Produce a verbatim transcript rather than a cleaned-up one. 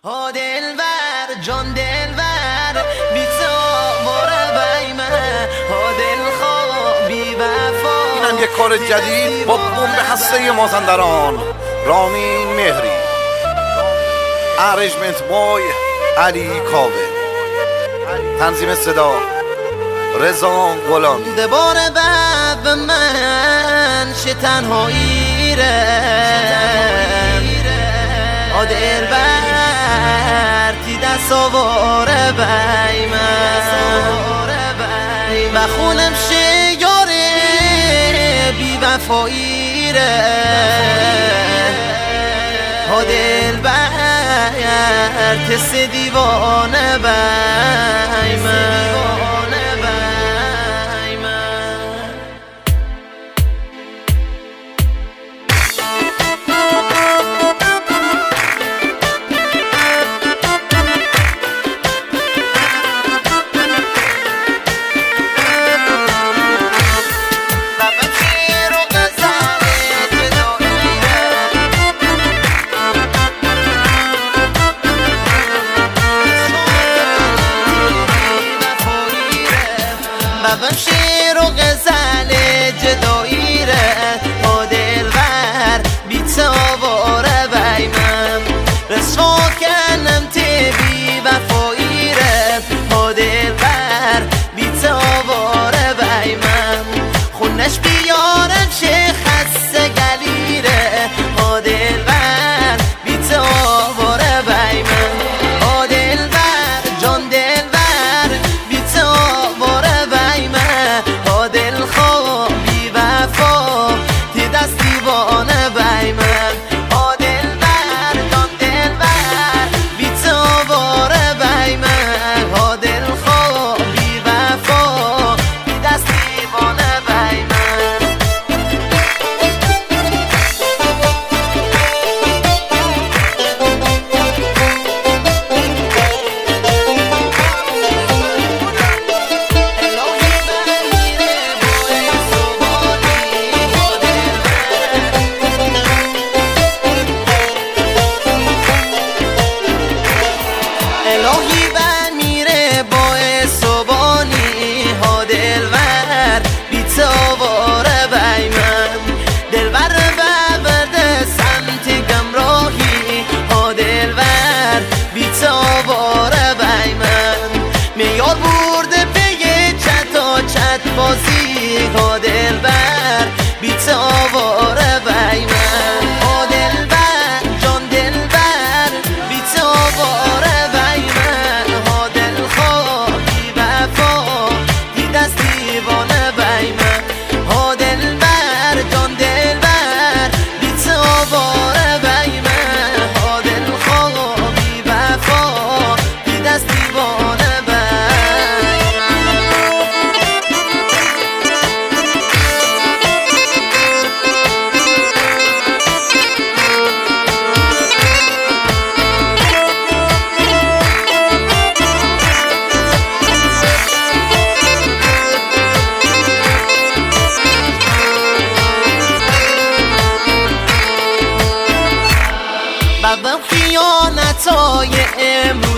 ها دلبر جان دلبر بی تو باره بیمه ها دلخواه بی وفا. اینم یک کار جدید با بوم هسته مازندران رامین مهری، ارنجمنت بای علی کاوه، تنظیم صدا رضا غلامی. دبار باب من شه تنهایی ره ها دلبر تی دست آواره بی من بخونم شه یاره بی وفایی ره ها دلبر تست دیوانه بی من. بابم شیر و غزل جدایی ره ها دلبر بی تاواره بی من رسوا کنم تی بی وفایی ره ها دلبر بی تاواره بی من خونش بیارم شه خسته گلی ره ها دلبر بی تاواره بی من ها دلبر جان دلبر بی تاواره ها دلخواه بی وفا تی دست دیوانه بی من ها دلبر جان دلبر بی تاواره بی من ها دلخواه بی وفا تی دست دیوانه بی من. الهی بمیره با صبانی ها دلبر بی تاواره بی من دلبر ببرده سمت گمراهی ها دلبر بی تاواره بی من میار برده پی چتا چت بازی ها دلبر بی تاواره بی من ها دلبر جان دلبر بی تاواره بابم خیانتای امروز